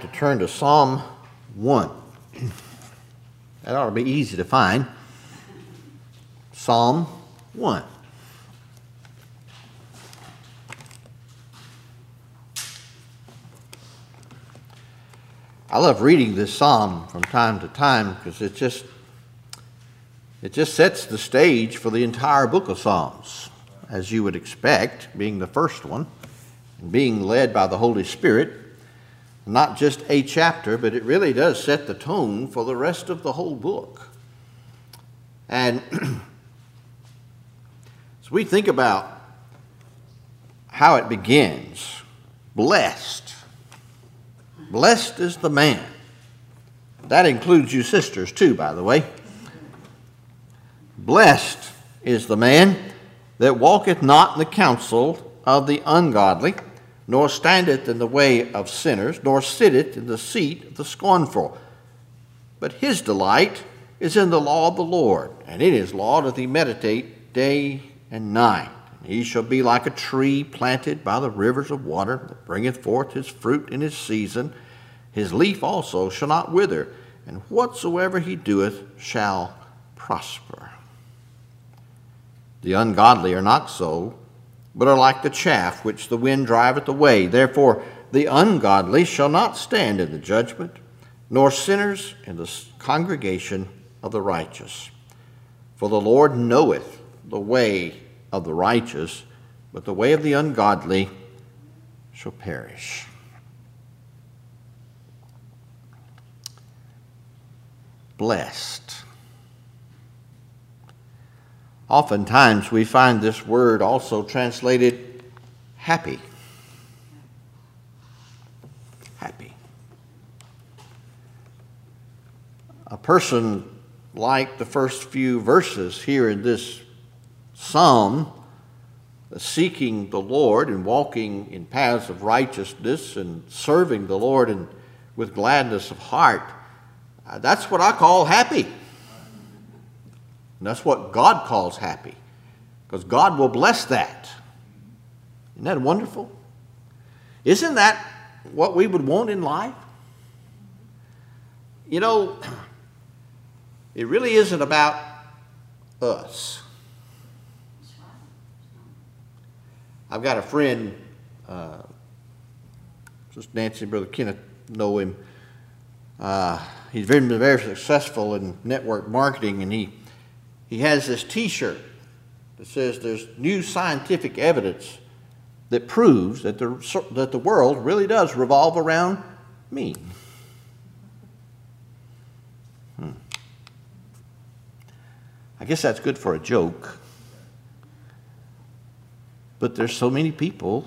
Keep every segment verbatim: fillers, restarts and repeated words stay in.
to turn to Psalm one. That ought to be easy to find. Psalm one. I love reading this psalm from time to time because it just it just sets the stage for the entire book of Psalms, as you would expect, being the first one, and being led by the Holy Spirit. Not just a chapter, but it really does set the tone for the rest of the whole book. And as we think about how it begins, blessed. Blessed is the man. That includes you sisters too, by the way. Blessed is the man that walketh not in the counsel of the ungodly, nor standeth in the way of sinners, nor sitteth in the seat of the scornful. But his delight is in the law of the Lord, and in his law doth he meditate day and night. And he shall be like a tree planted by the rivers of water, that bringeth forth his fruit in his season. His leaf also shall not wither, and whatsoever he doeth shall prosper. The ungodly are not so, but are like the chaff which the wind driveth away. Therefore the ungodly shall not stand in the judgment, nor sinners in the congregation of the righteous. For the Lord knoweth the way of the righteous, but the way of the ungodly shall perish. Blessed. Oftentimes we find this word also translated happy. Happy. A person like the first few verses here in this psalm, seeking the Lord and walking in paths of righteousness and serving the Lord and with gladness of heart, uh, that's what I call happy. And that's what God calls happy, because God will bless that. Isn't that wonderful? Isn't that what we would want in life? You know, it really isn't about us. I've got a friend, uh, Sister Nancy and Brother Kenneth know him. Uh, he's been very successful in network marketing, and he He has this T-shirt that says there's new scientific evidence that proves that the, that the world really does revolve around me. Hmm. I guess that's good for a joke. But there's so many people,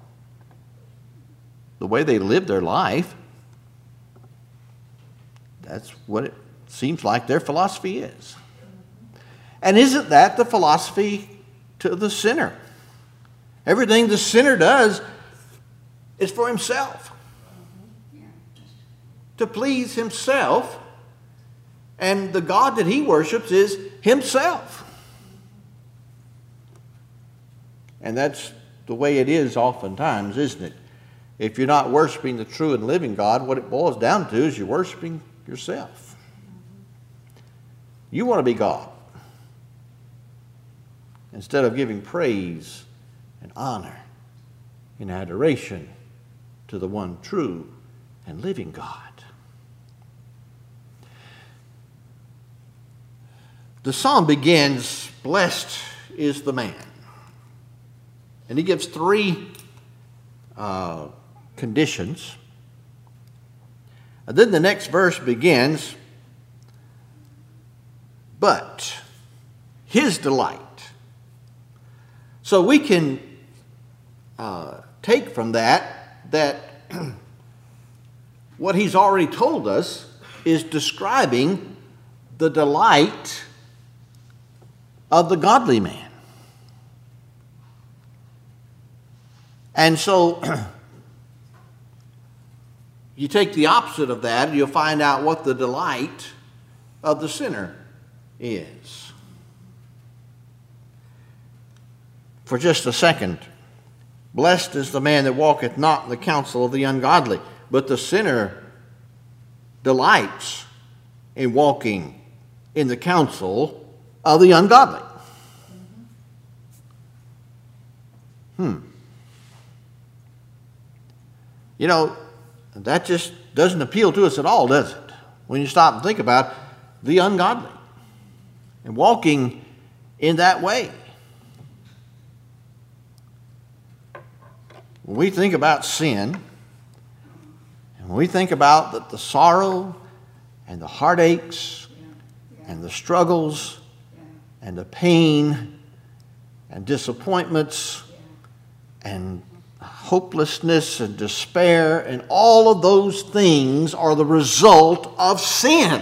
the way they live their life, that's what it seems like their philosophy is. And isn't that the philosophy to the sinner? Everything the sinner does is for himself. To please himself. And the God that he worships is himself. And that's the way it is oftentimes, isn't it? If you're not worshiping the true and living God, what it boils down to is you're worshiping yourself. You want to be God, instead of giving praise and honor and adoration to the one true and living God. The psalm begins, blessed is the man. And he gives three uh, conditions. And then the next verse begins, but his delight. So we can uh, take from that that what he's already told us is describing the delight of the godly man. And so you take the opposite of that and you'll find out what the delight of the sinner is. For just a second, blessed is the man that walketh not in the counsel of the ungodly. but the sinner delights in walking in the counsel of the ungodly. Hmm. You know, that just doesn't appeal to us at all, does it? When you stop and think about the ungodly and walking in that way. When we think about sin, and when we think about the, the sorrow and the heartaches and the struggles and the pain and disappointments and hopelessness and despair, and all of those things are the result of sin.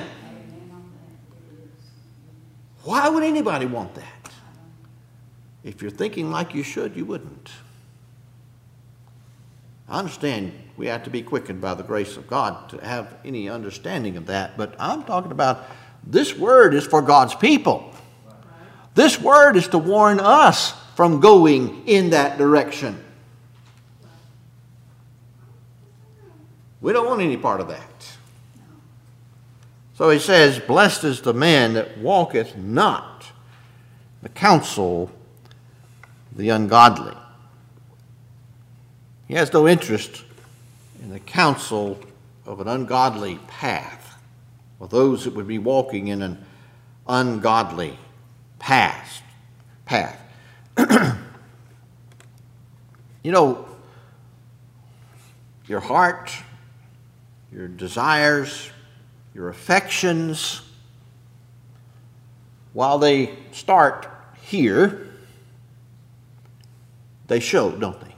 Why would anybody want that? If you're thinking like you should, you wouldn't. I understand we have to be quickened by the grace of God to have any understanding of that, but I'm talking about this word is for God's people. This word is to warn us from going in that direction. We don't want any part of that. So he says, blessed is the man that walketh not the counsel of the ungodly. He has no interest in the counsel of an ungodly path, or those that would be walking in an ungodly path. path. You know, your heart, your desires, your affections, while they start here, they show, don't they?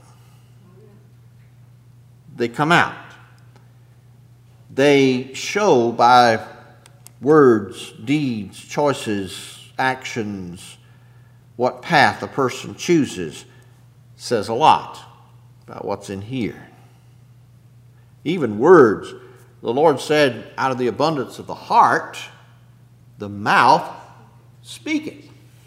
They come out. They show by words, deeds, choices, actions. What path a person chooses says a lot about what's in here. Even words. The Lord said, out of the abundance of the heart, the mouth speaketh.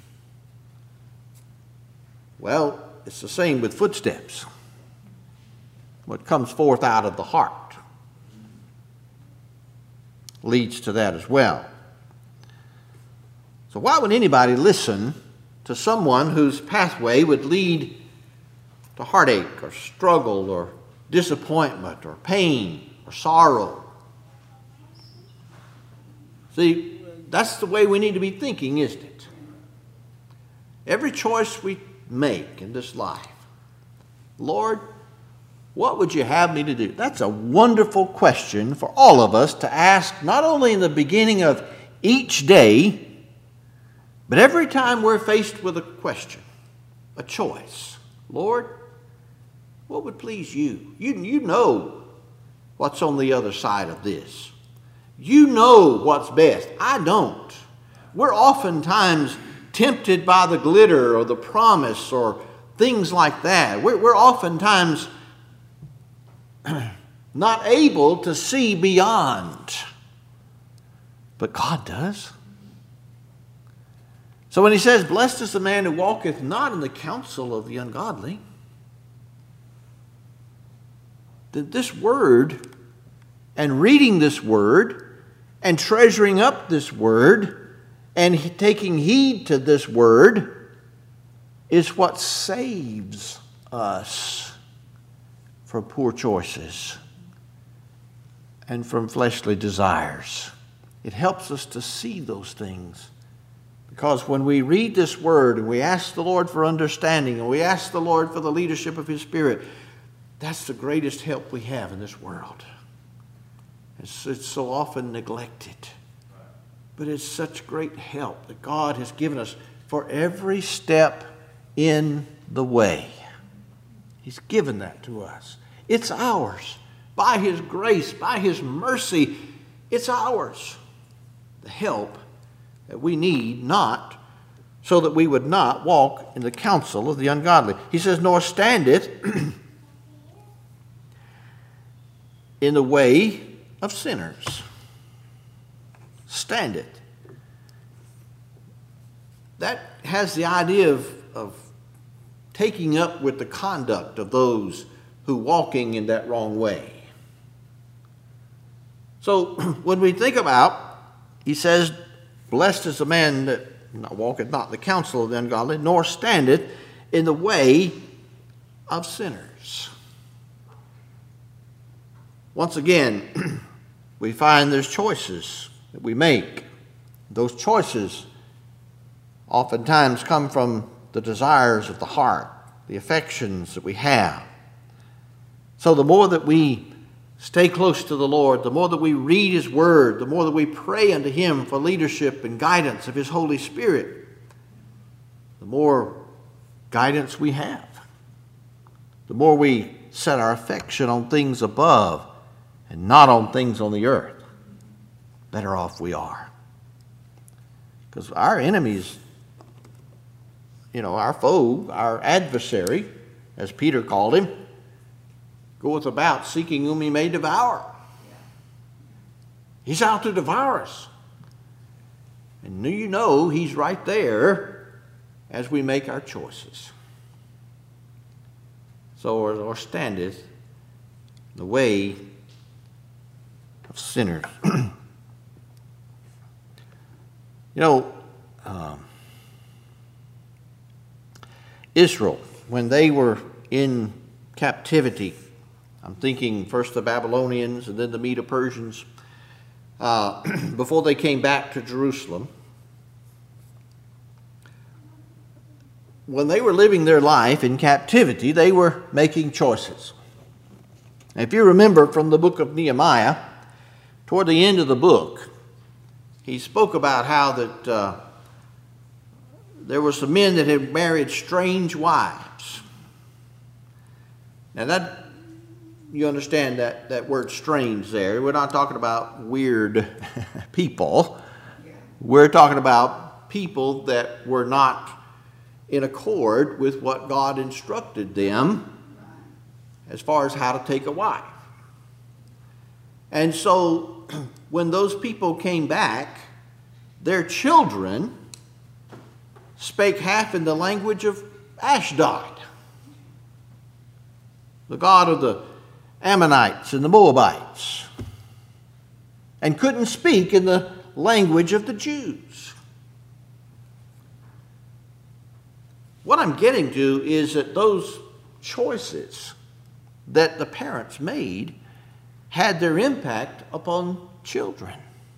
Well, it's the same with footsteps. What comes forth out of the heart leads to that as well. So why would anybody listen to someone whose pathway would lead to heartache or struggle or disappointment or pain or sorrow? See, that's the way we need to be thinking, isn't it? Every choice we make in this life, Lord, what would you have me to do? That's a wonderful question for all of us to ask, not only in the beginning of each day, but every time we're faced with a question, a choice. Lord, what would please you? You, you know what's on the other side of this. You know what's best. I don't. We're oftentimes tempted by the glitter or the promise or things like that. We're, we're oftentimes not able to see beyond. But God does. So when he says, blessed is the man who walketh not in the counsel of the ungodly, that this word and reading this word and treasuring up this word and taking heed to this word is what saves us from poor choices and from fleshly desires. It helps us to see those things. Because when we read this word and we ask the Lord for understanding and we ask the Lord for the leadership of His Spirit, that's the greatest help we have in this world. It's, it's so often neglected. But it's such great help that God has given us for every step in the way. He's given that to us. It's ours. By His grace, by His mercy, it's ours. The help that we need, not so that we would not walk in the counsel of the ungodly. He says, nor standeth in the way of sinners. Standeth. That has the idea of, of taking up with the conduct of those who walking in that wrong way. So when we think about, he says, blessed is the man that walketh not in the counsel of the ungodly, nor standeth in the way of sinners. Once again, we find there's choices that we make. Those choices oftentimes come from the desires of the heart, the affections that we have. So the more that we stay close to the Lord, the more that we read His Word, the more that we pray unto Him for leadership and guidance of His Holy Spirit, the more guidance we have. The more we set our affection on things above and not on things on the earth, better off we are. Because our enemies, you know, our foe, our adversary, as Peter called him, goeth about seeking whom he may devour. He's out to devour us. And you know he's right there as we make our choices. So, or, or standeth the way of sinners. You know, um, Israel, when they were in captivity, I'm thinking first the Babylonians and then the Medo-Persians, uh, before they came back to Jerusalem, when they were living their life in captivity, they were making choices. If you remember from the book of Nehemiah, toward the end of the book, he spoke about how that uh, there were some men that had married strange wives. Now that, you understand that, that word strange there. We're not talking about weird people. We're talking about people that were not in accord with what God instructed them as far as how to take a wife. And so when those people came back, their children spake half in the language of Ashdod, the god of the Ammonites and the Moabites, and couldn't speak in the language of the Jews. What I'm getting to is that those choices that the parents made had their impact upon children.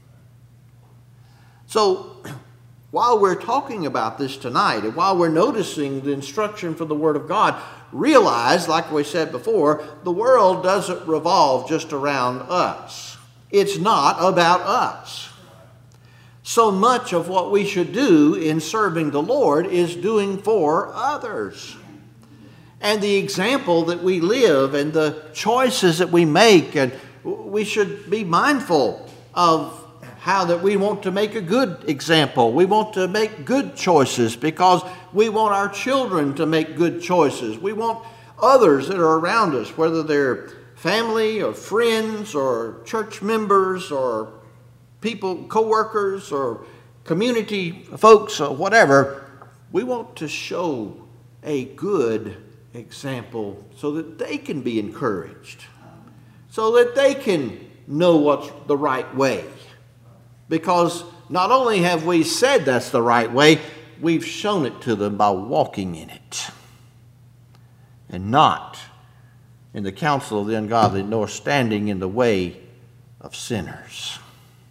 So while we're talking about this tonight, and while we're noticing the instruction from the Word of God, realize, like we said before, the world doesn't revolve just around us. It's not about us. So much of what we should do in serving the Lord is doing for others. And the example that we live and the choices that we make, and we should be mindful of how that we want to make a good example. We want to make good choices because we want our children to make good choices. We want others that are around us, whether they're family or friends or church members or people, co-workers or community folks or whatever, we want to show a good example so that they can be encouraged, so that they can know what's the right way. Because not only have we said that's the right way, we've shown it to them by walking in it, and not in the counsel of the ungodly, nor standing in the way of sinners.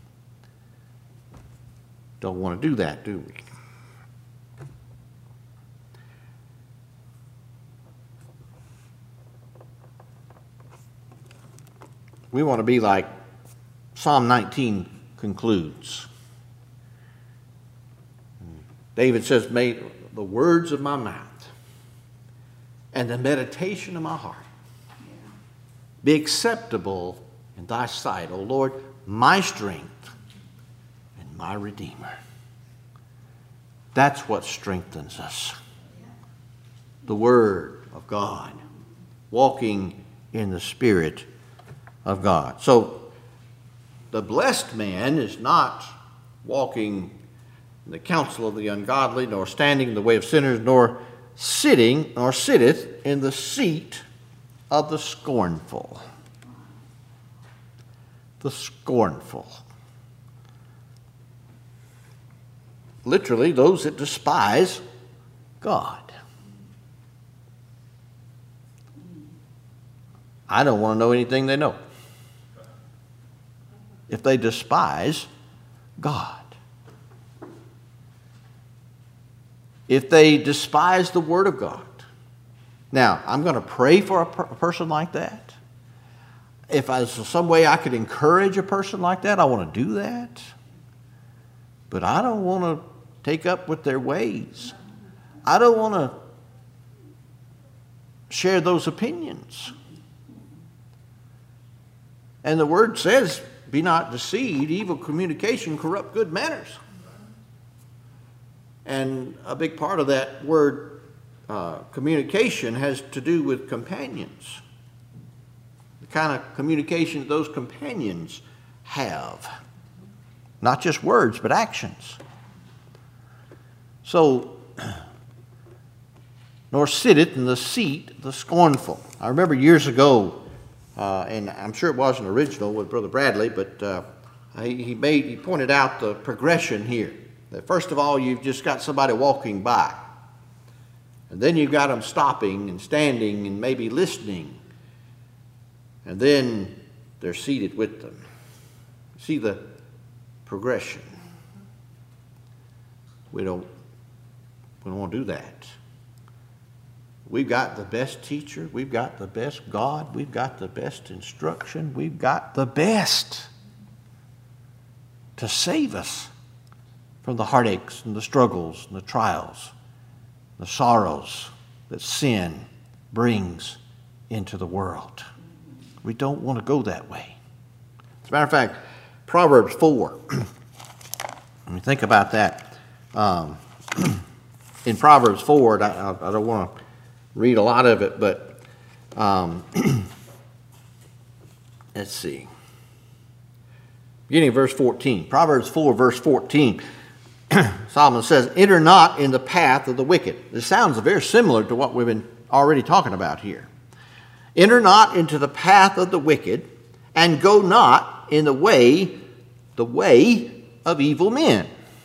Don't want to do that, do we? We want to be like Psalm nineteen concludes. David says, may the words of my mouth and the meditation of my heart be acceptable in thy sight, O Lord, my strength and my Redeemer. That's what strengthens us. The Word of God, walking in the Spirit of God. So the blessed man is not walking in the counsel of the ungodly, nor standing in the way of sinners, nor sitting, nor sitteth in the seat of the scornful. the scornful. Literally, those that despise God. I don't want to know anything they know. If they despise God. If they despise the Word of God. Now, I'm going to pray for a, per- a person like that. If there's some way I could encourage a person like that, I want to do that. But I don't want to take up with their ways. I don't want to share those opinions. And the Word says, be not deceived, evil communication corrupt good manners. And a big part of that word uh, communication has to do with companions. The kind of communication that those companions have. Not just words, but actions. So, nor sitteth in the seat the scornful. I remember years ago, uh, and I'm sure it wasn't original with Brother Bradley, but uh, he, he made he pointed out the progression here. That first of all, you've just got somebody walking by. And then you've got them stopping and standing and maybe listening. And then they're seated with them. See the progression. We don't, we don't want to do that. We've got the best teacher. We've got the best God. We've got the best instruction. We've got the best to save us from the heartaches and the struggles and the trials, the sorrows that sin brings into the world. We don't want to go that way. As a matter of fact, Proverbs four, when you think about that, um, in Proverbs four, I, I don't want to read a lot of it, but um, let's see. Beginning of verse fourteen, Proverbs four, verse fourteen. Solomon says, enter not in the path of the wicked. This sounds very similar to what we've been already talking about here. Enter not into the path of the wicked, and go not in the way, the way of evil men.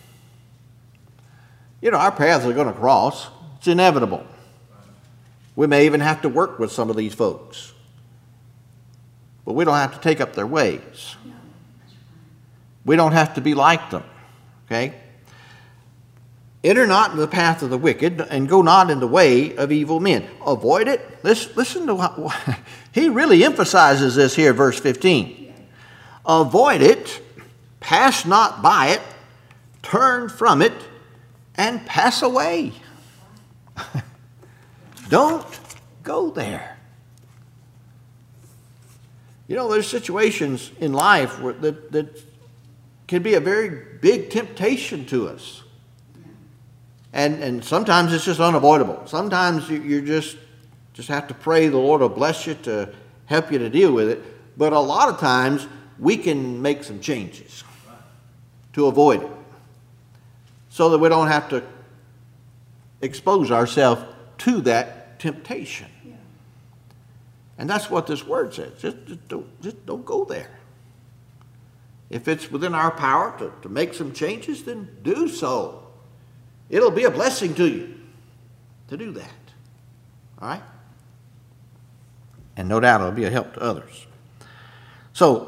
You know, our paths are going to cross. It's inevitable. We may even have to work with some of these folks. But we don't have to take up their ways. We don't have to be like them. Okay? Enter not in the path of the wicked, and go not in the way of evil men. Avoid it. Listen, listen to what he really emphasizes this here, verse fifteen. Avoid it, pass not by it, turn from it, and pass away. Don't go there. You know, there's situations in life where, that, that can be a very big temptation to us. And and sometimes it's just unavoidable. Sometimes you, you just, just have to pray the Lord will bless you to help you to deal with it. But a lot of times we can make some changes to avoid it so that we don't have to expose ourselves to that temptation. Yeah. And that's what this word says. Just, just, don't, just don't go there. If it's within our power to, to make some changes, then do so. It'll be a blessing to you to do that. All right? And no doubt it'll be a help to others. So,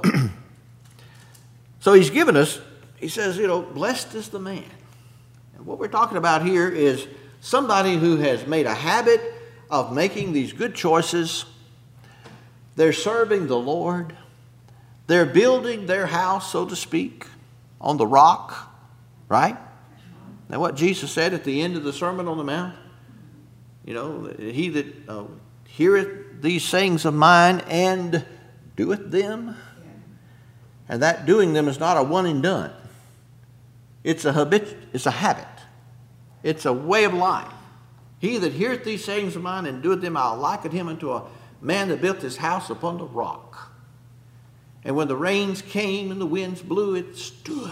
so he's given us, he says, you know, blessed is the man. And what we're talking about here is somebody who has made a habit of making these good choices. They're serving the Lord. They're building their house, so to speak, on the rock, right? Now, what Jesus said at the end of the Sermon on the Mount, you know, he that uh, heareth these sayings of mine and doeth them, and that doing them is not a one and done. It's a habit. It's a habit. It's a way of life. He that heareth these sayings of mine and doeth them, I'll liken him unto a man that built his house upon the rock. And when the rains came and the winds blew, it stood.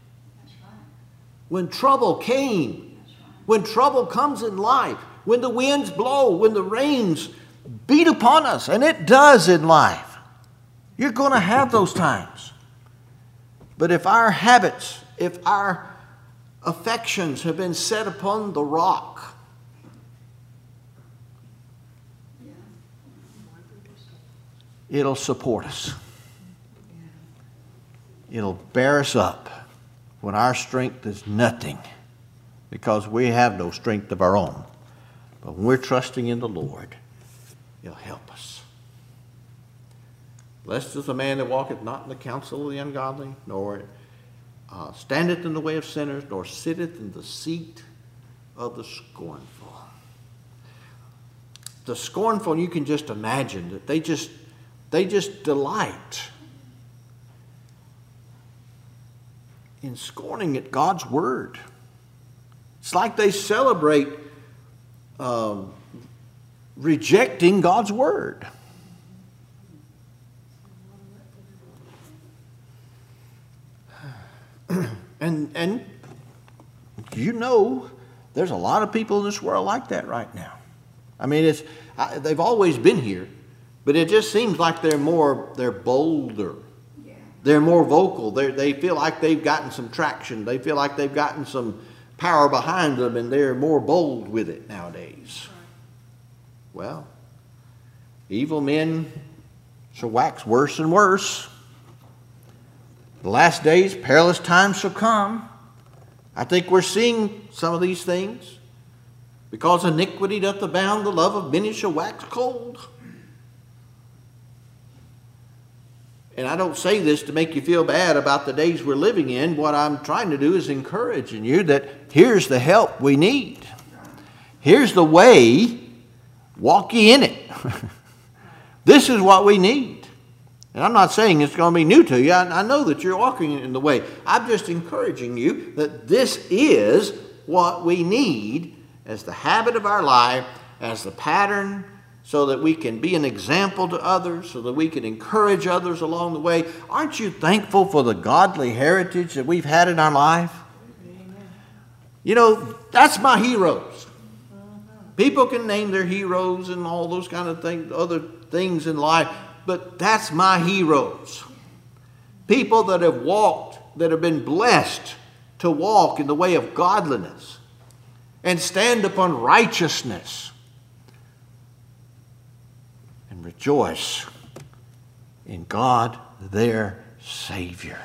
When trouble came, when trouble comes in life, when the winds blow, when the rains beat upon us, and it does in life, you're going to have those times. But if our habits, if our affections have been set upon the rock, it'll support us. It'll bear us up when our strength is nothing, because we have no strength of our own. But when we're trusting in the Lord, He'll help us. Blessed is the man that walketh not in the counsel of the ungodly, nor uh, standeth in the way of sinners, nor sitteth in the seat of the scornful. The scornful, you can just imagine that they just they just delight in scorning at God's word. It's like they celebrate um, rejecting God's word. And and you know, there's a lot of people in this world like that right now. I mean, it's I, they've always been here, but it just seems like they're more they're bolder. Yeah. They're more vocal. They they feel like they've gotten some traction. They feel like they've gotten some power behind them, and they're more bold with it nowadays. Well, evil men shall wax worse and worse. The last days, perilous times shall come. I think we're seeing some of these things. Because iniquity doth abound, the love of many shall wax cold. And I don't say this to make you feel bad about the days we're living in. What I'm trying to do is encouraging you that here's the help we need. Here's the way. Walk ye in it. This is what we need. And I'm not saying it's going to be new to you. I, I know that you're walking in the way. I'm just encouraging you that this is what we need as the habit of our life, as the pattern, so that we can be an example to others, so that we can encourage others along the way. Aren't you thankful for the godly heritage that we've had in our life? Amen. You know, that's my heroes. People can name their heroes and all those kind of things, other things in life, but that's my heroes. People that have walked, that have been blessed to walk in the way of godliness and stand upon righteousness and rejoice in God, their Savior.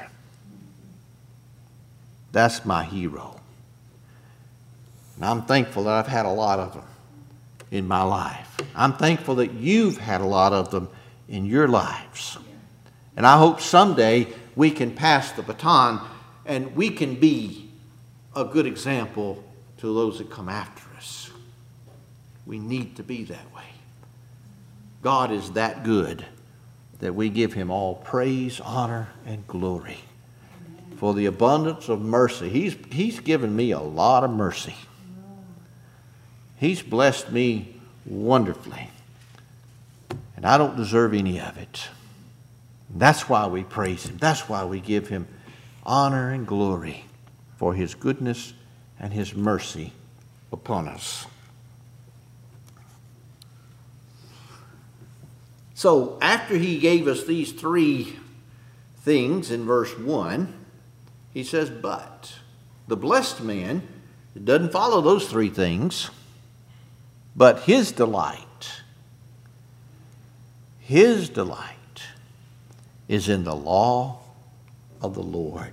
That's my hero. And I'm thankful that I've had a lot of them in my life. I'm thankful that you've had a lot of them in your lives. And I hope someday we can pass the baton and we can be a good example to those that come after us. We need to be that way. God is that good that we give Him all praise, honor, and glory for the abundance of mercy. He's, he's given me a lot of mercy. He's blessed me wonderfully. And I don't deserve any of it. That's why we praise Him. That's why we give Him honor and glory for His goodness and His mercy upon us. So after He gave us these three things in verse one, He says, but the blessed man doesn't follow those three things, but his delight His delight is in the law of the Lord.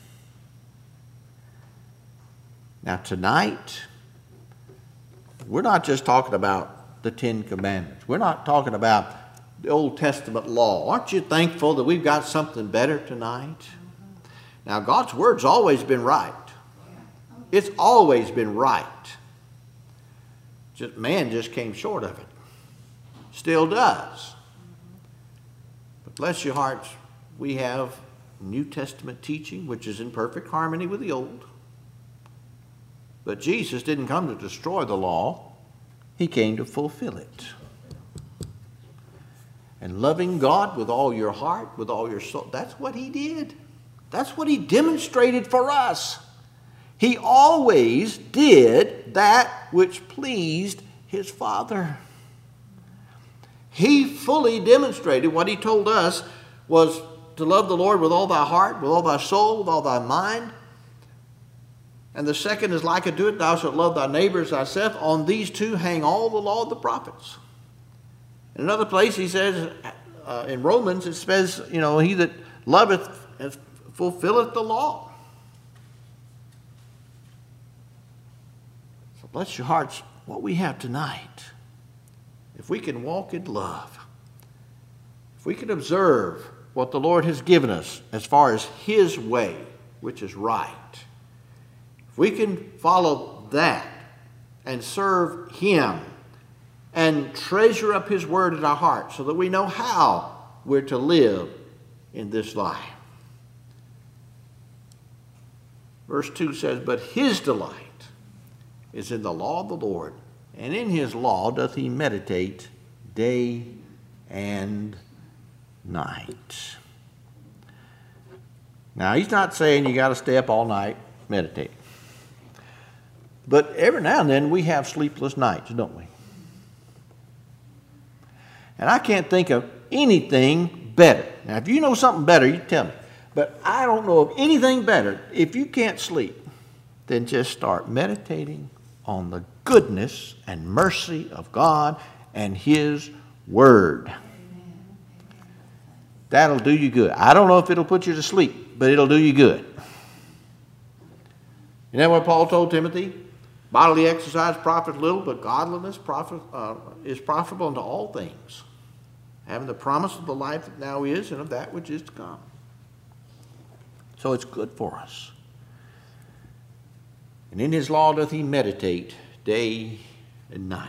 Now tonight, we're not just talking about the Ten Commandments. We're not talking about the Old Testament law. Aren't you thankful that we've got something better tonight? Now God's Word's always been right. It's always been right. Just man just came short of it. Still does. Bless your hearts, we have New Testament teaching, which is in perfect harmony with the Old. But Jesus didn't come to destroy the law. He came to fulfill it. And loving God with all your heart, with all your soul, that's what He did. That's what He demonstrated for us. He always did that which pleased His Father. He fully demonstrated what He told us was to love the Lord with all thy heart, with all thy soul, with all thy mind. And the second is like unto it, thou shalt love thy neighbor as thyself. On these two hang all the law of the prophets. In another place he says, uh, in Romans, it says, you know, he that loveth fulfilleth the law. So bless your hearts, what we have tonight. If we can walk in love, if we can observe what the Lord has given us as far as his way, which is right, if we can follow that and serve him and treasure up his word in our hearts so that we know how we're to live in this life. Verse two says, but his delight is in the law of the Lord, and in his law doth he meditate day and night. Now, he's not saying you got to stay up all night meditating. But every now and then we have sleepless nights, don't we? And I can't think of anything better. Now, if you know something better, you tell me. But I don't know of anything better, if you can't sleep, than just start meditating on the goodness and mercy of God and his word. That'll do you good. I don't know if it'll put you to sleep, but it'll do you good. You know what Paul told Timothy? Bodily exercise profits little, but godliness profit, uh, is profitable unto all things, having the promise of the life that now is and of that which is to come. So it's good for us. And in his law doth he meditate day and night.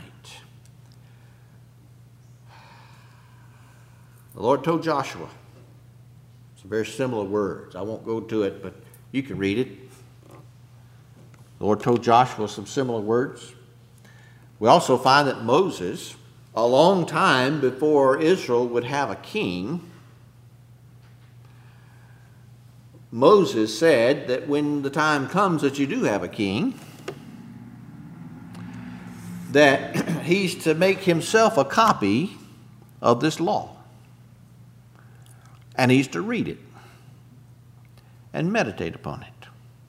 The Lord told Joshua some very similar words. I won't go to it, but you can read it. The Lord told Joshua some similar words. We also find that Moses, a long time before Israel would have a king, Moses said that when the time comes that you do have a king, that he's to make himself a copy of this law. And he's to read it and meditate upon it.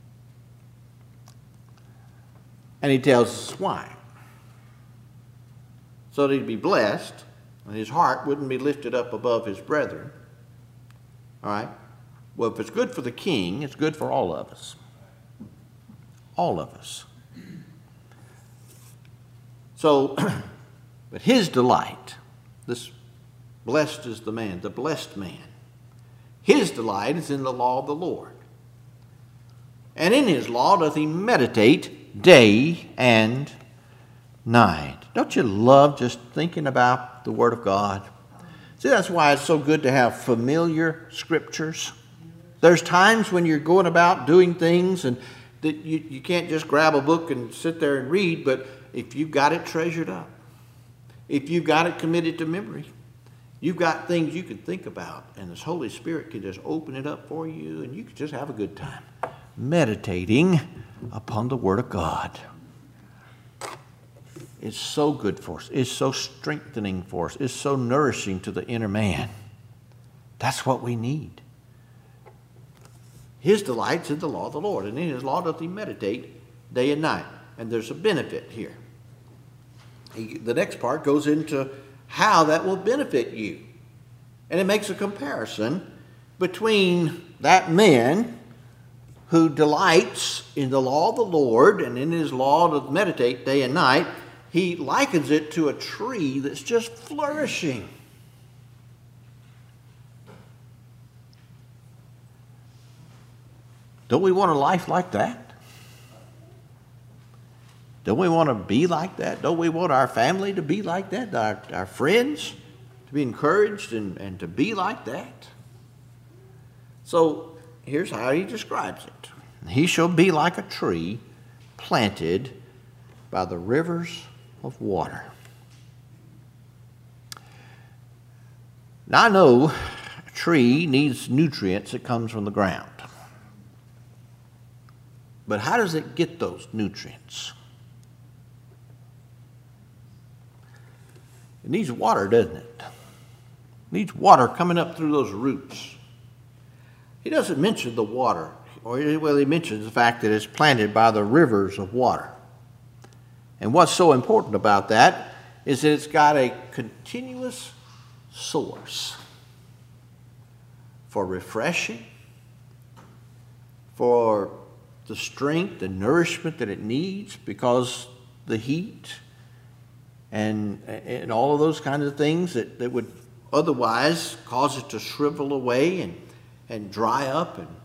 And he tells us why. So that he'd be blessed and his heart wouldn't be lifted up above his brethren. All right? Well, if it's good for the king, it's good for all of us. All of us. So, but his delight, this blessed is the man, the blessed man, his delight is in the law of the Lord. And in his law doth he meditate day and night. Don't you love just thinking about the Word of God? See, that's why it's so good to have familiar scriptures. There's times when you're going about doing things and that you, you can't just grab a book and sit there and read, but if you've got it treasured up, if you've got it committed to memory, you've got things you can think about, and this Holy Spirit can just open it up for you, and you can just have a good time meditating upon the Word of God. It's so good for us. It's so strengthening for us. It's so nourishing to the inner man. That's what we need. His delight's in the law of the Lord, and in his law doth he meditate day and night. And there's a benefit here. He, the next part goes into how that will benefit you. And it makes a comparison between that man who delights in the law of the Lord and in his law to meditate day and night. He likens it to a tree that's just flourishing. Don't we want a life like that? Don't we want to be like that? Don't we want our family to be like that? Our, our friends to be encouraged and, and to be like that? So here's how he describes it. He shall be like a tree planted by the rivers of water. Now I know a tree needs nutrients that comes from the ground. But how does it get those nutrients? It needs water, doesn't it? It needs water coming up through those roots. he doesn't mention the water. Or, well, he mentions the fact that it's planted by the rivers of water. And what's so important about that is that it's got a continuous source for refreshing, for the strength and nourishment that it needs, because the heat and, and all of those kinds of things that, that would otherwise cause it to shrivel away and, and dry up and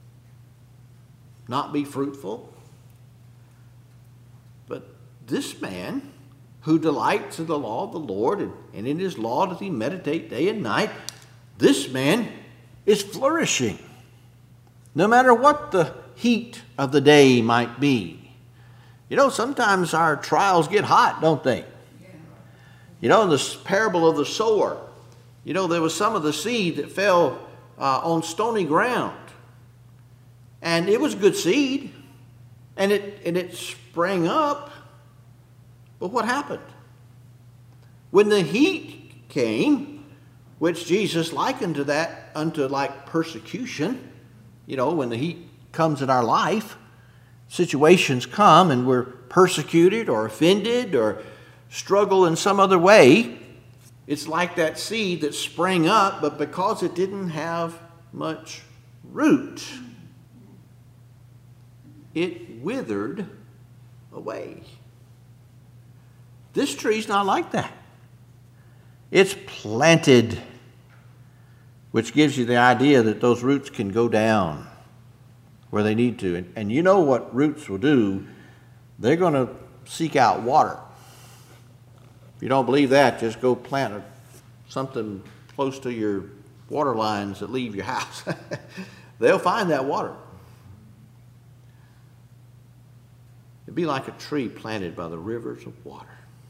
not be fruitful. But this man who delights in the law of the Lord, and, and in his law does he meditate day and night, this man is flourishing, no matter what the heat of the day might be. You know, sometimes our trials get hot, don't they? You know, in the parable of the sower, you know, there was some of the seed that fell uh, on stony ground. And it was good seed, and it, and it sprang up. But what happened? When the heat came, which Jesus likened to that unto like persecution, you know, when the heat comes in our life, situations come and we're persecuted or offended or struggle in some other way, it's like that seed that sprang up, but because it didn't have much root, it withered away. This tree's not like that. It's planted, which gives you the idea that those roots can go down where they need to. And, and you know what roots will do? They're going to seek out water. If you don't believe that, just go plant a, something close to your water lines that leave your house. They'll find that water. It'd be like a tree planted by the rivers of water.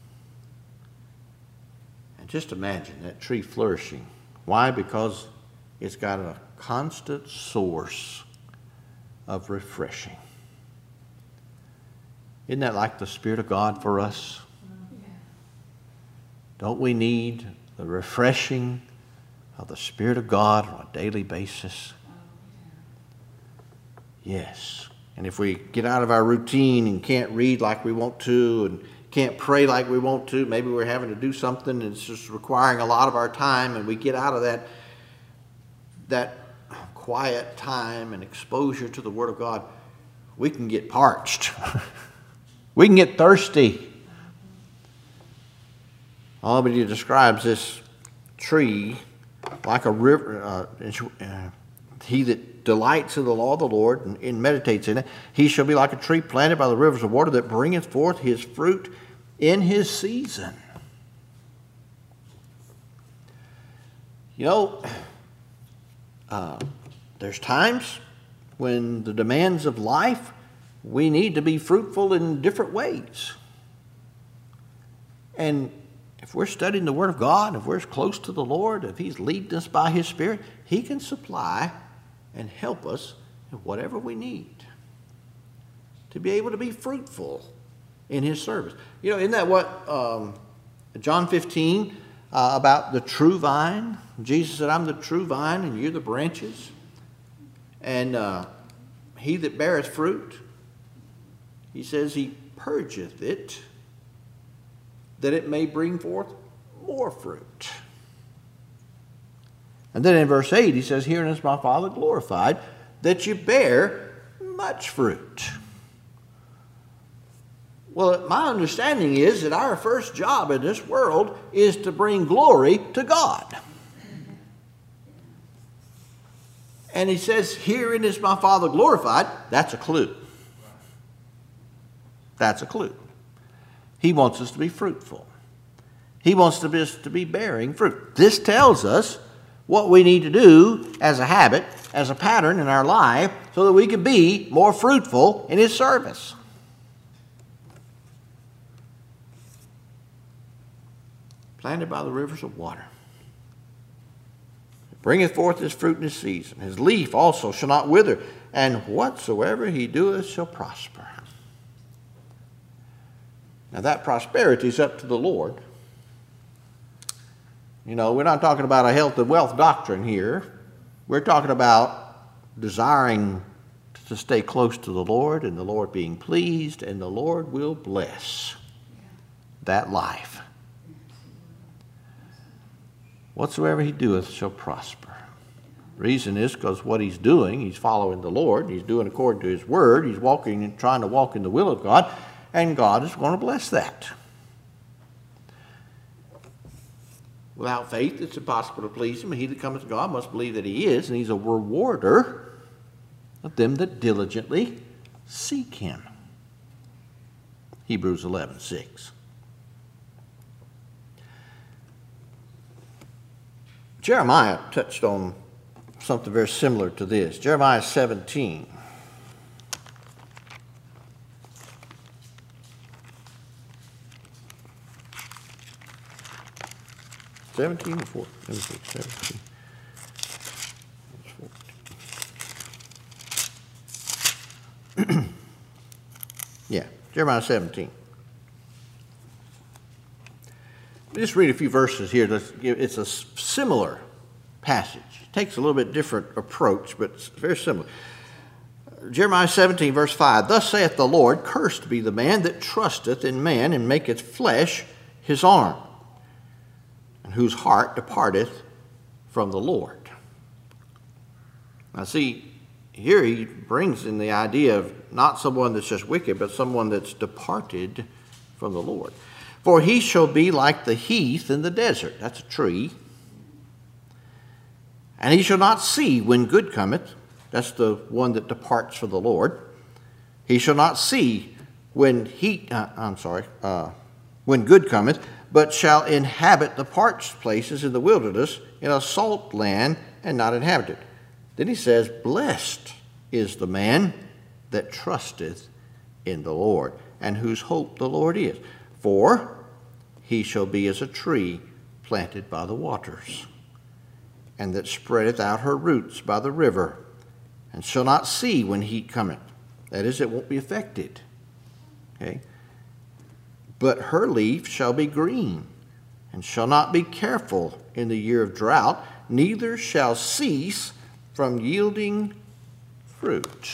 And just imagine that tree flourishing. Why? Because it's got a constant source of refreshing. Isn't that like the Spirit of God for us? Don't we need the refreshing of the Spirit of God on a daily basis? Yes. And if we get out of our routine and can't read like we want to and can't pray like we want to, maybe we're having to do something and it's just requiring a lot of our time, and we get out of that, that quiet time and exposure to the Word of God, we can get parched. We can get thirsty. Albany describes this tree like a river. Uh, uh, he that delights in the law of the Lord and, and meditates in it, he shall be like a tree planted by the rivers of water that bringeth forth his fruit in his season. You know, uh, there's times when the demands of life, we need to be fruitful in different ways. And if we're studying the Word of God, if we're close to the Lord, if He's leading us by His Spirit, He can supply and help us in whatever we need to be able to be fruitful in His service. You know, isn't that what um, John fifteen uh, about the true vine? Jesus said, I'm the true vine and you're the branches. And uh, he that beareth fruit, He says He purgeth it, that it may bring forth more fruit. And then in verse eight, He says, herein is my Father glorified, that you bear much fruit. Well, my understanding is that our first job in this world is to bring glory to God. And He says, herein is my Father glorified. That's a clue. That's a clue. He wants us to be fruitful. He wants us to be bearing fruit. This tells us what we need to do as a habit, as a pattern in our life, so that we can be more fruitful in His service. Planted by the rivers of water. It bringeth forth his fruit in his season. His leaf also shall not wither, and whatsoever he doeth shall prosper. Now that prosperity is up to the Lord. You know, we're not talking about a health and wealth doctrine here. We're talking about desiring to stay close to the Lord, and the Lord being pleased, and the Lord will bless that life. Whatsoever he doeth shall prosper. The reason is because what he's doing, he's following the Lord, he's doing according to his word, he's walking and trying to walk in the will of God, and God is going to bless that. Without faith, it's impossible to please him. And he that cometh to God must believe that he is, and he's a rewarder of them that diligently seek him. Hebrews eleven six. Jeremiah touched on something very similar to this. Jeremiah seventeen. seventeen or fourteen? Let me see, seventeen. Yeah, Jeremiah seventeen. Just read a few verses here. It's a similar passage. It takes a little bit different approach, but it's very similar. Jeremiah seventeen, verse five. Thus saith the Lord, cursed be the man that trusteth in man, and maketh flesh his arm, and whose heart departeth from the Lord. Now see, here he brings in the idea of not someone that's just wicked, but someone that's departed from the Lord. For he shall be like the heath in the desert. That's a tree. And he shall not see when good cometh. That's the one that departs from the Lord. He shall not see when heat, uh, I'm sorry, uh, when good cometh, but shall inhabit the parched places in the wilderness, in a salt land, and not inhabited. Then he says, blessed is the man that trusteth in the Lord, and whose hope the Lord is. For he shall be as a tree planted by the waters, and that spreadeth out her roots by the river, and shall not see when heat cometh. That is, it won't be affected. Okay? But her leaf shall be green, and shall not be careful in the year of drought, neither shall cease from yielding fruit.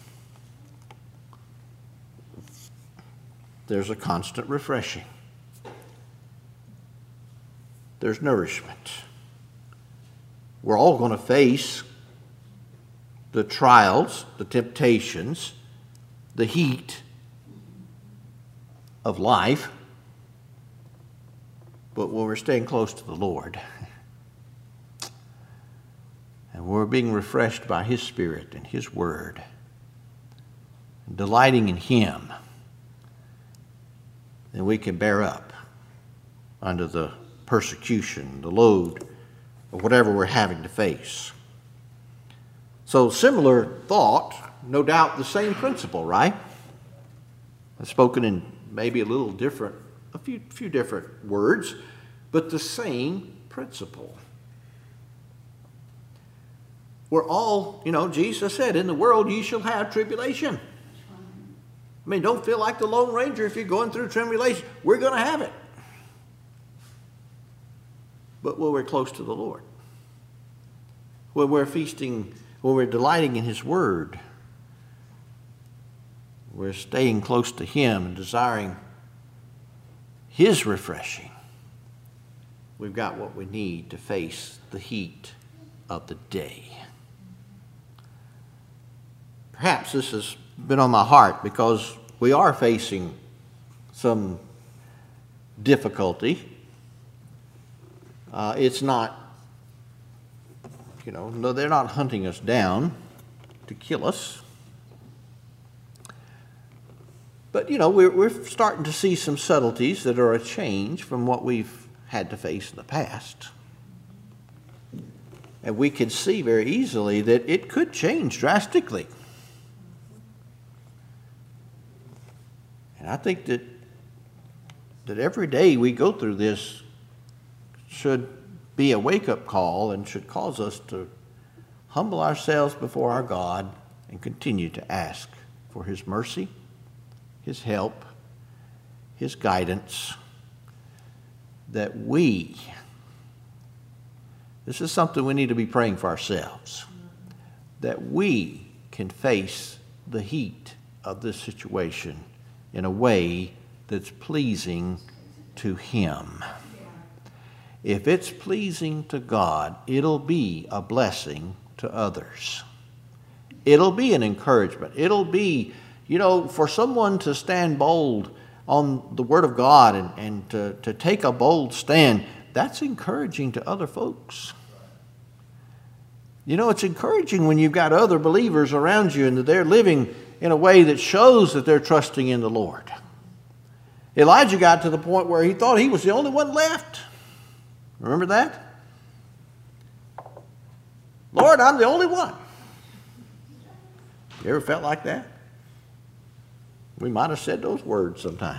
There's a constant refreshing. There's nourishment. We're all going to face the trials, the temptations, the heat of life. But when we're staying close to the Lord, and we're being refreshed by his Spirit and his word, and delighting in him, then we can bear up under the persecution, the load, or whatever we're having to face. So similar thought, no doubt the same principle, right? It's spoken in maybe a little different, a few, few different words, but the same principle. We're all, you know, Jesus said, in the world ye shall have tribulation. I mean, don't feel like the Lone Ranger if you're going through tribulation. We're going to have it. But when we're close to the Lord, when we're feasting, when we're delighting in his word, we're staying close to him and desiring his refreshing, we've got what we need to face the heat of the day. Perhaps this has been on my heart because we are facing some difficulty. Uh, it's not, you know, no, they're not hunting us down to kill us. But, you know, we're, we're starting to see some subtleties that are a change from what we've had to face in the past. And we can see very easily that it could change drastically. And I think that that every day we go through this should be a wake-up call and should cause us to humble ourselves before our God and continue to ask for his mercy, his help, his guidance, that we, this is something we need to be praying for ourselves, that we can face the heat of this situation in a way that's pleasing to Him. If it's pleasing to God, it'll be a blessing to others. It'll be an encouragement. It'll be, you know, for someone to stand bold on the Word of God and, and to, to take a bold stand, that's encouraging to other folks. You know, it's encouraging when you've got other believers around you and that they're living in a way that shows that they're trusting in the Lord. Elijah got to the point where he thought he was the only one left. Remember that? Lord, I'm the only one. You ever felt like that? We might have said those words sometime.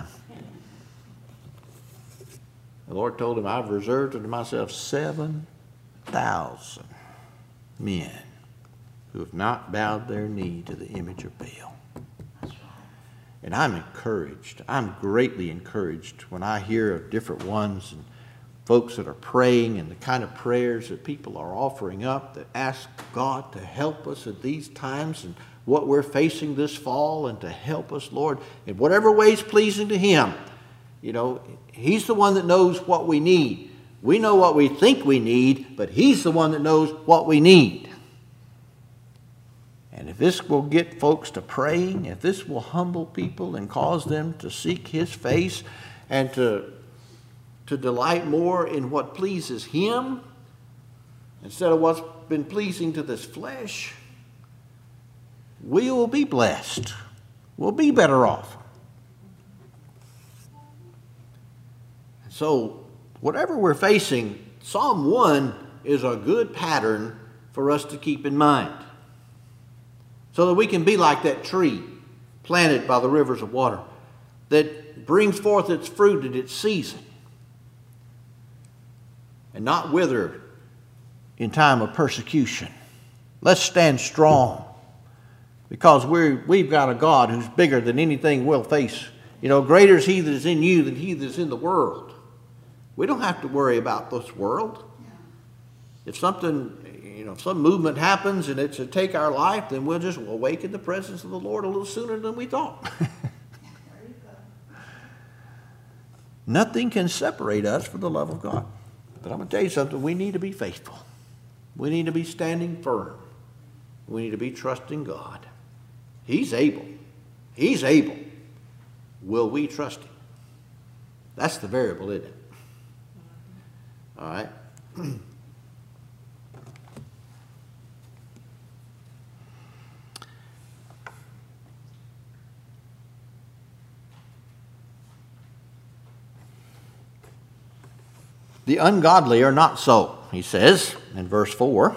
The Lord told him, I've reserved unto myself seven thousand men who have not bowed their knee to the image of Baal. And I'm encouraged. I'm greatly encouraged when I hear of different ones and folks that are praying and the kind of prayers that people are offering up that ask God to help us at these times and what we're facing this fall and to help us, Lord, in whatever way is pleasing to Him. You know, He's the one that knows what we need. We know what we think we need, but He's the one that knows what we need. And if this will get folks to praying, if this will humble people and cause them to seek His face and to, to delight more in what pleases Him instead of what's been pleasing to this flesh, we will be blessed. We'll be better off. So, whatever we're facing, Psalm one is a good pattern for us to keep in mind, so that we can be like that tree planted by the rivers of water that brings forth its fruit at its season and not wither in time of persecution. Let's stand strong because we're, we've got a God who's bigger than anything we'll face. You know, greater is He that is in you than he that is in the world. We don't have to worry about this world. If something, you know, if some movement happens and it's to take our life, then we'll just awaken the presence of the Lord a little sooner than we thought. Nothing can separate us from the love of God. But I'm going to tell you something. We need to be faithful. We need to be standing firm. We need to be trusting God. He's able. He's able. Will we trust Him? That's the variable, isn't it? All right. The ungodly are not so, he says in verse four,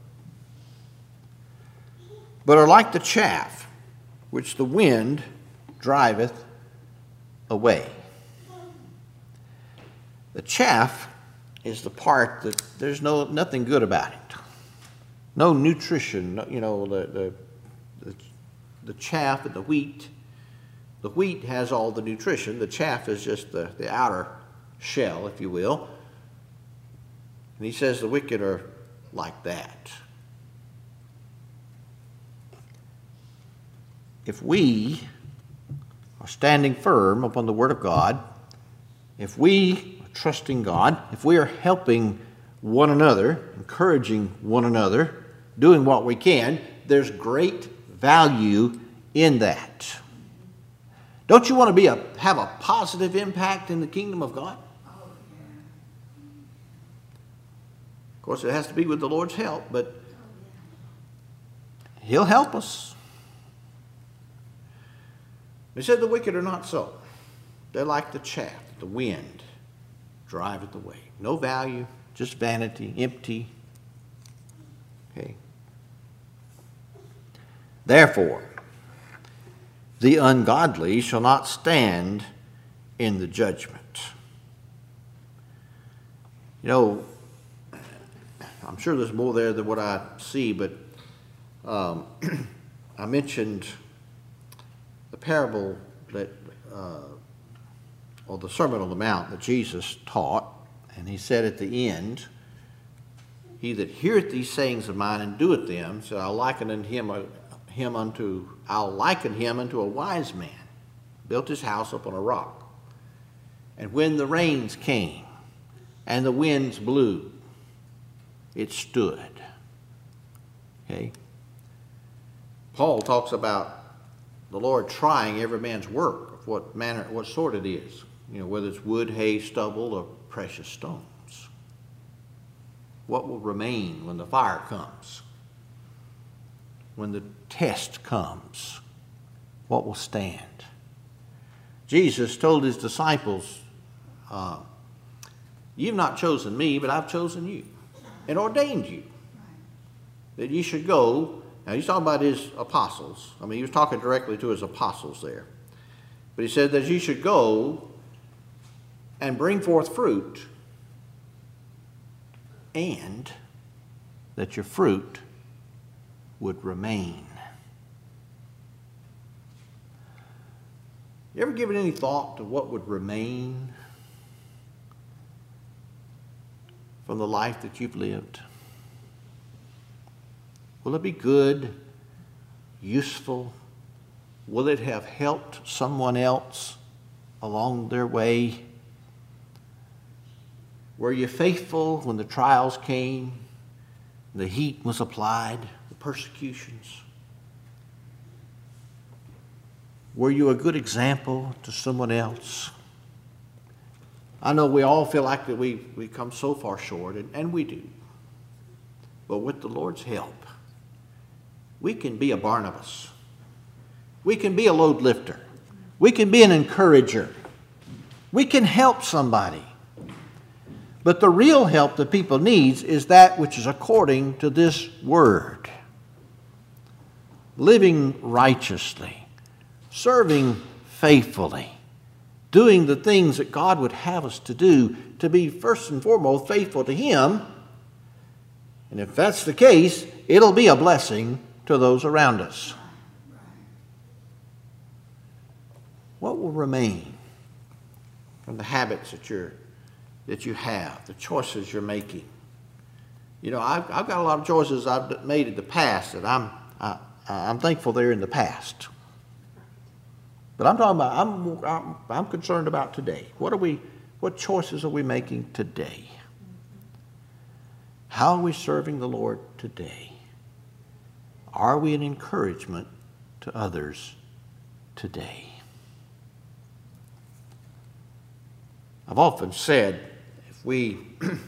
but are like the chaff which the wind driveth away. The chaff is the part that there's no nothing good about it. No nutrition, no, you know, the, the, the, the chaff and the wheat. The wheat has all the nutrition. The chaff is just the, the outer shell, if you will. And he says the wicked are like that. If we are standing firm upon the Word of God, if we are trusting God, if we are helping one another, encouraging one another, doing what we can, there's great value in that. Don't you want to be a, have a positive impact in the kingdom of God? Of course, it has to be with the Lord's help, but He'll help us. He said the wicked are not so. They're like the chaff, the wind driveth away. No value, just vanity, empty. Okay. Therefore, the ungodly shall not stand in the judgment. You know, I'm sure there's more there than what I see, but um, I mentioned the parable that, uh, or the Sermon on the Mount that Jesus taught, and He said at the end, He that heareth these sayings of mine and doeth them, so I'll liken unto him, him unto I'll liken him unto a wise man, built his house upon a rock. And when the rains came and the winds blew, it stood. Okay? Paul talks about the Lord trying every man's work, of what manner, what sort it is. You know, whether it's wood, hay, stubble, or precious stones. What will remain when the fire comes? When the test comes, what will stand? Jesus told his disciples, uh, you've not chosen me, but I've chosen you and ordained you that you should go. Now he's talking about his apostles. I mean, he was talking directly to his apostles there. But he said that you should go and bring forth fruit, and that your fruit would remain. You ever given any thought to what would remain from the life that you've lived? Will it be good, useful? Will it have helped someone else along their way? Were you faithful when the trials came, the heat was applied, the persecutions? Were you a good example to someone else? I know we all feel like that we, we come so far short, and, and we do. But with the Lord's help, we can be a Barnabas. We can be a load lifter. We can be an encourager. We can help somebody. But the real help that people need is that which is according to this word. Living righteously, serving faithfully, doing the things that God would have us to do, to be first and foremost faithful to Him. And if that's the case, it'll be a blessing to those around us. What will remain from the habits that you're that you have, the choices you're making? You know, I've, I've got a lot of choices I've made in the past that I'm I, I'm thankful they're in the past. But I'm talking about I'm, I'm I'm concerned about today. What are we? What choices are we making today? How are we serving the Lord today? Are we an encouragement to others today? I've often said, if we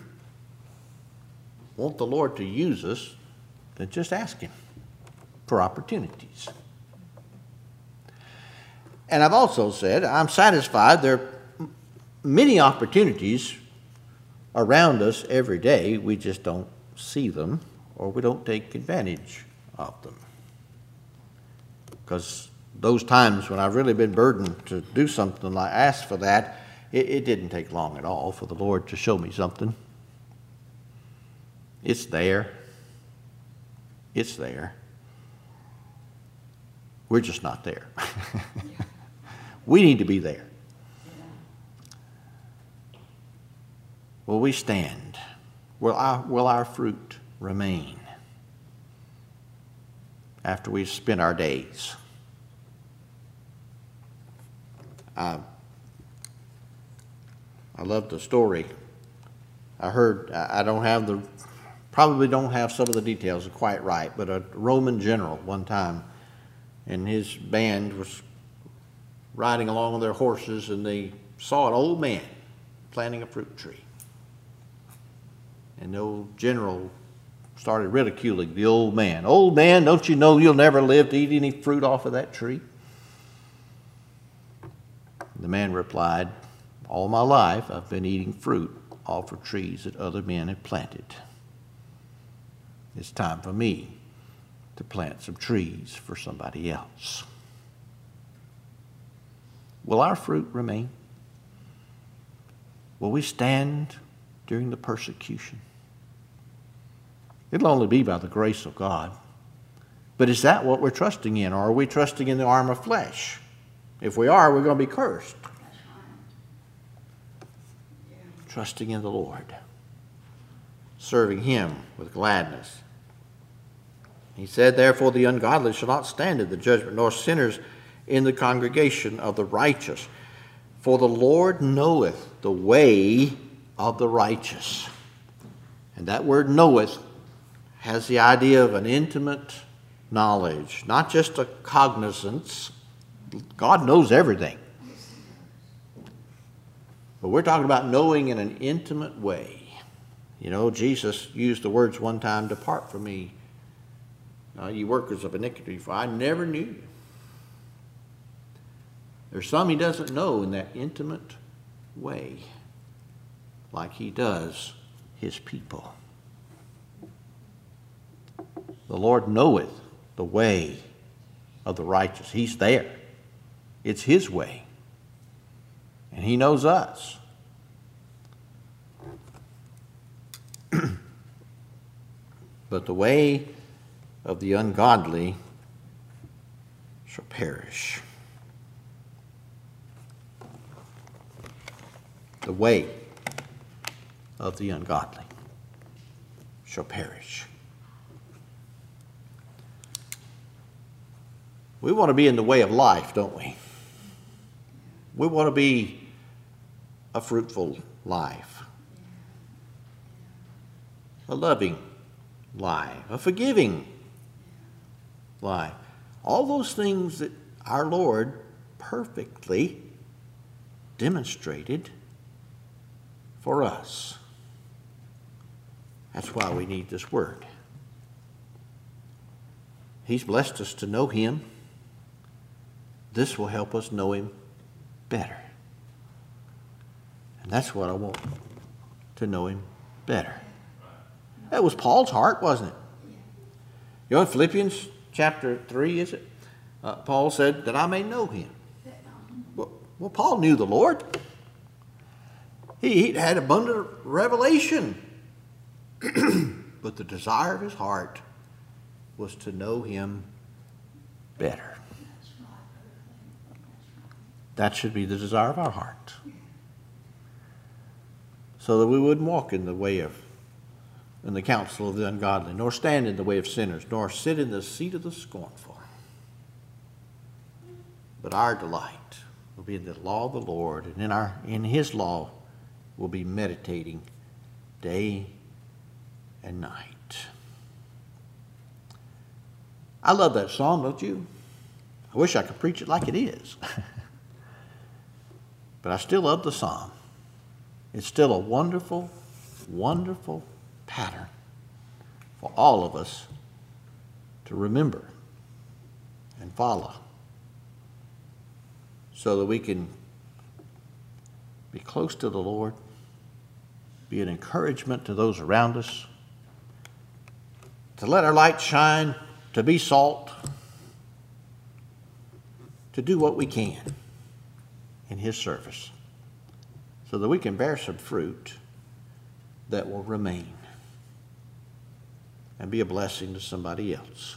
want the Lord to use us, then just ask Him for opportunities. And I've also said, I'm satisfied there are many opportunities around us every day. We just don't see them, or we don't take advantage of them. Because those times when I've really been burdened to do something like ask for that, It, it didn't take long at all for the Lord to show me something. It's there. It's there. We're just not there. We need to be there. Will we stand? Will our, will our fruit remain after we've spent our days? Uh, I love the story. I heard, I don't have the, probably don't have some of the details quite right, but a Roman general one time, and his band was riding along on their horses, and they saw an old man planting a fruit tree. And the old general started ridiculing the old man. Old man, don't you know you'll never live to eat any fruit off of that tree? The man replied, all my life I've been eating fruit off of trees that other men have planted. It's time for me to plant some trees for somebody else. Will our fruit remain? Will we stand during the persecution? It'll only be by the grace of God. But is that what we're trusting in, or are we trusting in the arm of flesh? If we are, we're going to be cursed. Trusting in the Lord. serving him with gladness. He said, therefore the ungodly shall not stand in the judgment, nor sinners in the congregation of the righteous. For the Lord knoweth the way of the righteous. And that word knoweth has the idea of an intimate knowledge, not just a cognizance. God knows everything. But we're talking about knowing in an intimate way. You know, Jesus used the words one time, depart from me, uh, you workers of iniquity, for I never knew you. There's some he doesn't know in that intimate way, like he does his people. The Lord knoweth the way of the righteous. He's there. It's his way. And he knows us. But the way of the ungodly shall perish. The way of the ungodly shall perish. We want to be in the way of life, don't we? We want to be a fruitful life, a loving life, a forgiving life. All those things that our Lord perfectly demonstrated for us. That's why we need this word. He's blessed us to know him. This will help us know him better. And that's what I want, to know him better. That was Paul's heart, wasn't it? You know, in Philippians chapter three, is it? Uh, Paul said, that I may know him. Well, well Paul knew the Lord. He, he had abundant revelation. But the desire of his heart was to know him better. That should be the desire of our heart. So that we wouldn't walk in the way of, in the counsel of the ungodly, nor stand in the way of sinners, nor sit in the seat of the scornful. But our delight will be in the law of the Lord, and in our in his law we'll be meditating day and night. I love that song, don't you? I wish I could preach it like it is. But I still love the psalm. It's still a wonderful, wonderful pattern for all of us to remember and follow, so that we can be close to the Lord, be an encouragement to those around us, to let our light shine, to be salt, to do what we can in his service, so that we can bear some fruit that will remain and be a blessing to somebody else,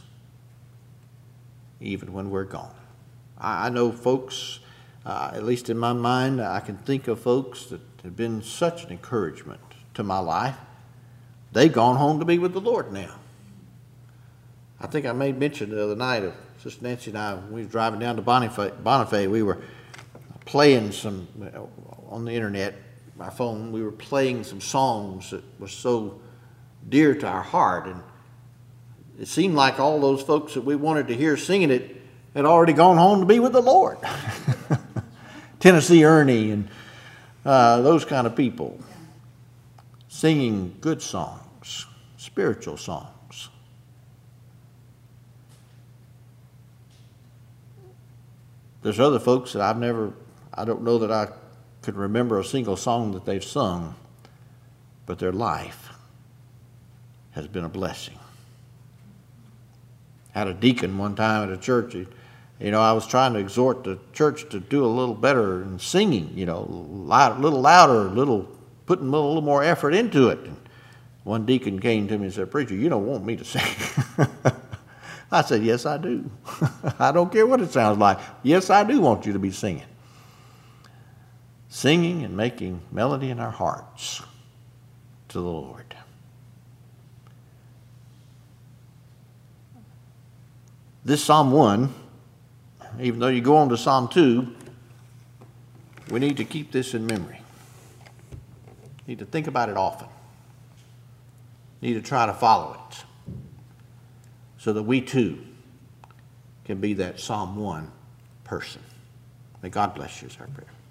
even when we're gone. I, I know folks, uh, at least in my mind, I can think of folks that have been such an encouragement to my life. They've gone home to be with the Lord now. I think I made mention the other night of Sister Nancy and I, when we were driving down to Bonifay, Bonifay we were playing some, on the internet, my phone, we were playing some songs that were so dear to our heart. And it seemed like all those folks that we wanted to hear singing it had already gone home to be with the Lord. Tennessee Ernie and uh, those kind of people singing good songs, spiritual songs. There's other folks that I've never, I don't know that I could remember a single song that they've sung, but their life has been a blessing. I had a deacon one time at a church. He, you know, I was trying to exhort the church to do a little better in singing, you know, a little louder, a little, putting a little, little more effort into it. And one deacon came to me and said, "Preacher, you don't want me to sing." I said, "Yes, I do." I don't care what it sounds like. Yes, I do want you to be singing. Singing and making melody in our hearts to the Lord. this Psalm one, even though you go on to Psalm two, we need to keep this in memory. Need to think about it often. Need to try to follow it so that we too can be that Psalm one person. May God bless you, is our prayer.